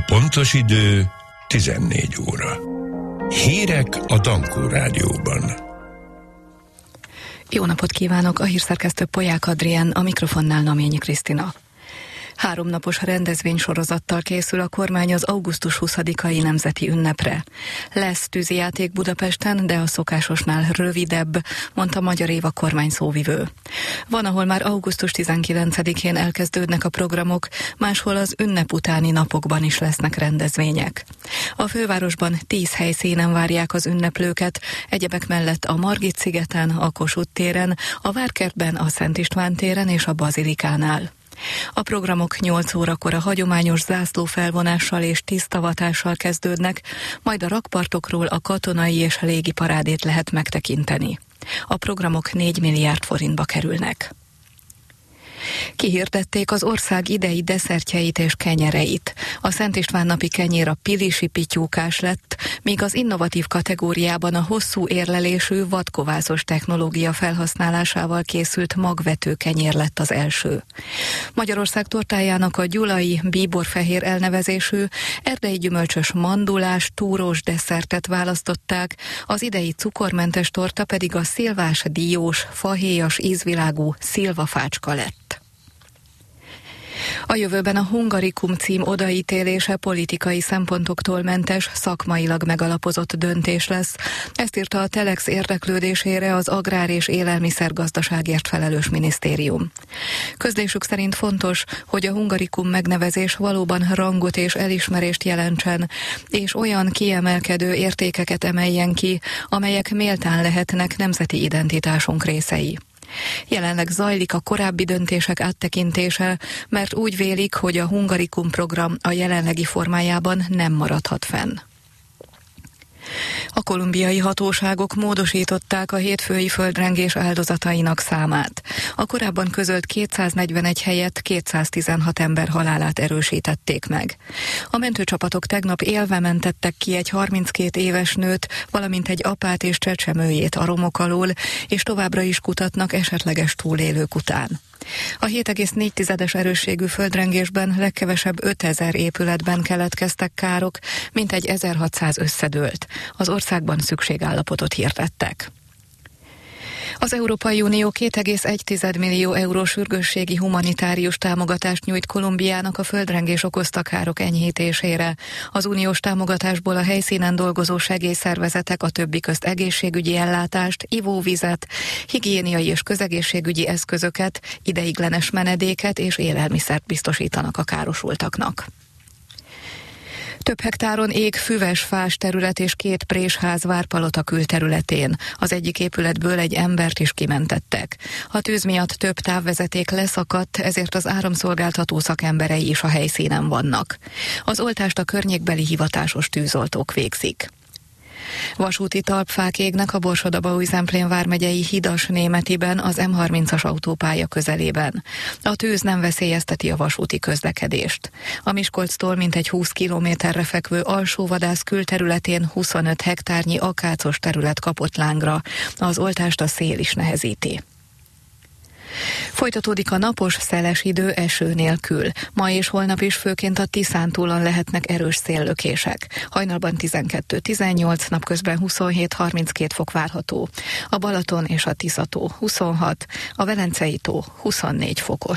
pontos idő 14 óra. Hírek a Dankó Rádióban. Jó napot kívánok, a hírszerkesztő Polyák Adrián, a mikrofonnál Naményi Krisztina. 3 napos rendezvénysorozattal készül a kormány az augusztus 20-ai nemzeti ünnepre. Lesz tűzijáték Budapesten, de a szokásosnál rövidebb, mondta Magyar Éva kormány szóvivő. Van, ahol már augusztus 19-én elkezdődnek a programok, máshol az ünnep utáni napokban is lesznek rendezvények. A fővárosban 10 helyszínen várják az ünneplőket, egyebek mellett a Margit-szigeten, a Kossuth téren, a Várkertben, a Szent István téren és a Bazilikánál. A programok 8 órakor a hagyományos zászlófelvonással és tisztavatással kezdődnek, majd a rakpartokról a katonai és légi parádét lehet megtekinteni. A programok 4 milliárd forintba kerülnek. Kihirdették az ország idei desszertjeit és kenyereit. A Szent István napi kenyér a pilisi pityúkás lett, míg az innovatív kategóriában a hosszú érlelésű vadkovászos technológia felhasználásával készült magvető kenyér lett az első. Magyarország tortájának a gyulai bíborfehér elnevezésű erdei gyümölcsös mandulás túrós desszertet választották, az idei cukormentes torta pedig a szilvás diós, fahéjas ízvilágú szilvafácska lett. A jövőben a Hungarikum cím odaítélése politikai szempontoktól mentes, szakmailag megalapozott döntés lesz. Ezt írta a Telex érdeklődésére az Agrár- és Élelmiszergazdaságért felelős minisztérium. Közlésük szerint fontos, hogy a Hungarikum megnevezés valóban rangot és elismerést jelentsen, és olyan kiemelkedő értékeket emeljen ki, amelyek méltán lehetnek nemzeti identitásunk részei. Jelenleg zajlik a korábbi döntések áttekintése, mert úgy vélik, hogy a Hungarikum program a jelenlegi formájában nem maradhat fenn. A kolumbiai hatóságok módosították a hétfői földrengés áldozatainak számát. A korábban közölt 241 helyett 216 ember halálát erősítették meg. A mentőcsapatok tegnap élve mentettek ki egy 32 éves nőt, valamint egy apát és csecsemőjét a romok alól, és továbbra is kutatnak esetleges túlélők után. A 7,4-es erősségű földrengésben legkevesebb 5000 épületben keletkeztek károk, mintegy 1600 összedőlt. Az országban szükségállapotot hirdettek. Az Európai Unió 2,1 millió eurós sürgősségi humanitárius támogatást nyújt Kolumbiának a földrengés okozta károk enyhítésére. Az uniós támogatásból a helyszínen dolgozó segélyszervezetek a többi közt egészségügyi ellátást, ivóvizet, higiéniai és közegészségügyi eszközöket, ideiglenes menedéket és élelmiszert biztosítanak a károsultaknak. Több hektáron ég füves fás terület és 2 présház Várpalota külterületén. Az egyik épületből egy embert is kimentettek. A tűz miatt több távvezeték leszakadt, ezért az áramszolgáltató szakemberei is a helyszínen vannak. Az oltást a környékbeli hivatásos tűzoltók végzik. Vasúti talpfák égnek a Borsod-Abaúj-Zemplén vármegyei Hidas-Németiben az M30-as autópálya közelében. A tűz nem veszélyezteti a vasúti közlekedést. A Miskolctól mintegy 20 kilométerre fekvő Alsóvadász külterületén 25 hektárnyi akácos terület kapott lángra. Az oltást a szél is nehezíti. Folytatódik a napos, szeles idő eső nélkül. Ma és holnap is főként a Tiszántúlon lehetnek erős széllökések. Hajnalban 12-18, napközben 27-32 fok várható. A Balaton és a Tisza-tó 26, a Velencei-tó 24 fokos.